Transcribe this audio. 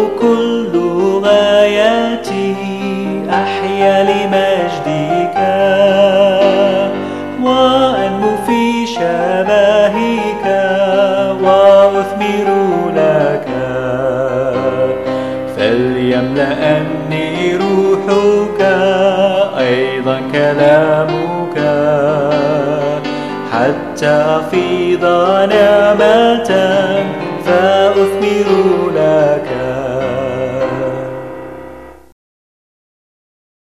كل غاياتي أحيا لمجدك وأنمو في شبهك وأثمر لك، فليملأني روحك أيضا كلامك حتى أفيض نعمة فأثمر لك.